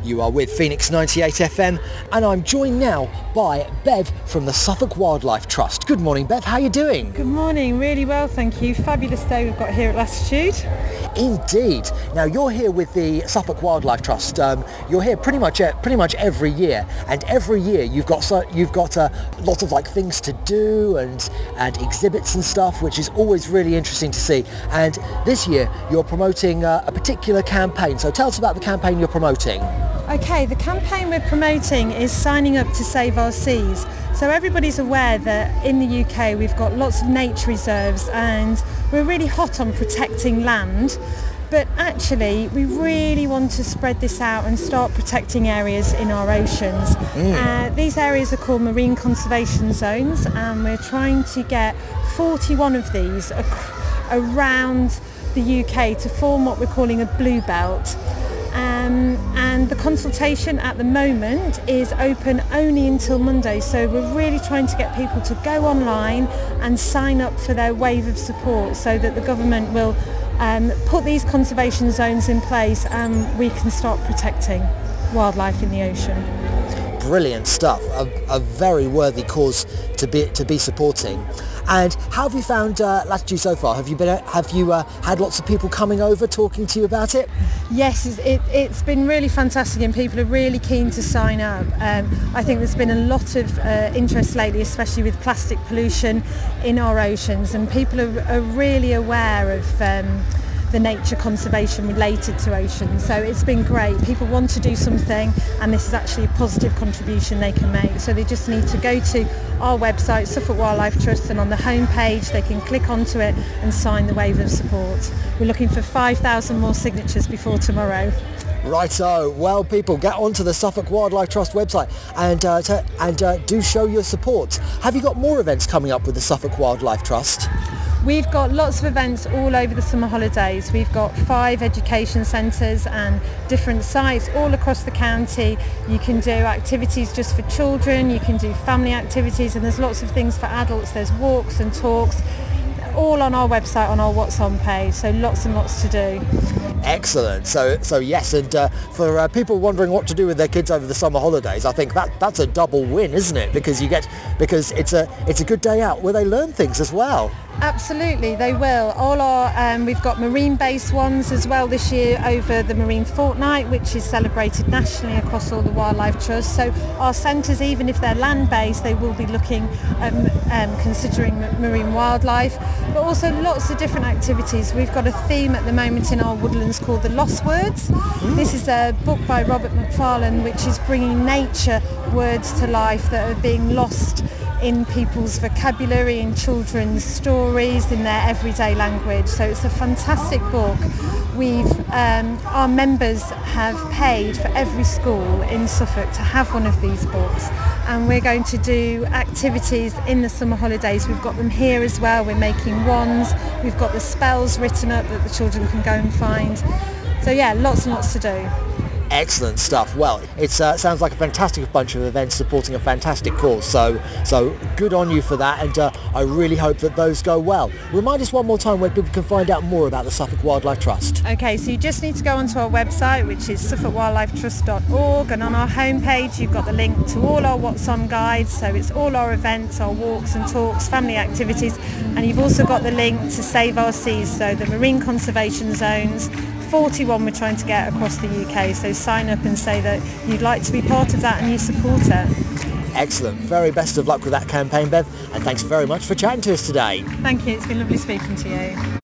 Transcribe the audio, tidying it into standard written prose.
You are with Phoenix 98 FM and I'm joined now by Bev from the Suffolk Wildlife Trust. Good morning, Bev. How are you doing? Good morning. Really well, thank you. Fabulous day we've got here at Latitude. Indeed. Now you're here with the Suffolk Wildlife Trust. You're here pretty much every year, and every year you've got lots of like things to do and exhibits and stuff, which is always really interesting to see. And this year you're promoting a particular campaign. So tell us about the campaign you're promoting. Okay, the campaign we're promoting is signing up to Save Our Seas. So everybody's aware that in the UK we've got lots of nature reserves and we're really hot on protecting land. But actually, we really want to spread this out and start protecting areas in our oceans. These areas are called marine conservation zones, and we're trying to get 41 of these around the UK to form what we're calling a blue belt. And the consultation at the moment is open only until Monday, so we're really trying to get people to go online and sign up for their wave of support so that the government will put these conservation zones in place and we can start protecting wildlife in the ocean. Brilliant stuff. A very worthy cause to be supporting. And how have you found Latitude so far? Have you had lots of people coming over talking to you about it? Yes, it's been really fantastic and people are really keen to sign up. I think there's been a lot of interest lately, especially with plastic pollution in our oceans, and people are really aware of the nature conservation related to oceans. So it's been great. People want to do something and this is actually a positive contribution they can make. So they just need to go to our website, Suffolk Wildlife Trust, and on the home page they can click onto it and sign the wave of support. We're looking for 5,000 more signatures before tomorrow. Righto. Well, people, get onto the Suffolk Wildlife Trust website and do show your support. Have you got more events coming up with the Suffolk Wildlife Trust? We've got lots of events all over the summer holidays. We've got 5 education centres and different sites all across the county. You can do activities just for children, you can do family activities, and there's lots of things for adults. There's walks and talks, all on our website, on our What's On page, so lots and lots to do. Excellent. So yes, and for people wondering what to do with their kids over the summer holidays, I think that's a double win, isn't it? Because it's a good day out where they learn things as well. Absolutely, they will. All our we've got marine-based ones as well this year over the Marine Fortnight, which is celebrated nationally across all the wildlife trusts. So our centres, even if they're land-based, they will be looking considering marine wildlife, but also lots of different activities. We've got a theme at the moment in our woodlands called The Lost Words. This is a book by Robert Macfarlane, which is bringing nature words to life that are being lost in people's vocabulary, in children's stories, in their everyday language. So it's a fantastic book. Our members have paid for every school in Suffolk to have one of these books, and we're going to do activities in the summer holidays. We've got them here as well. We're making wands. We've got the spells written up that the children can go and find. So yeah, lots and lots to do. Excellent stuff. Well, it sounds like a fantastic bunch of events supporting a fantastic cause. So good on you for that, and I really hope that those go well. Remind us one more time where people can find out more about the Suffolk Wildlife Trust. Okay, so you just need to go onto our website, which is suffolkwildlifetrust.org, and on our homepage you've got the link to all our What's On guides, so it's all our events, our walks and talks, family activities, and you've also got the link to Save Our Seas, so the marine conservation zones, 41 we're trying to get across the UK, so sign up and say that you'd like to be part of that and you support it. Excellent. Very best of luck with that campaign, Bev, and thanks very much for chatting to us today. Thank you, it's been lovely speaking to you.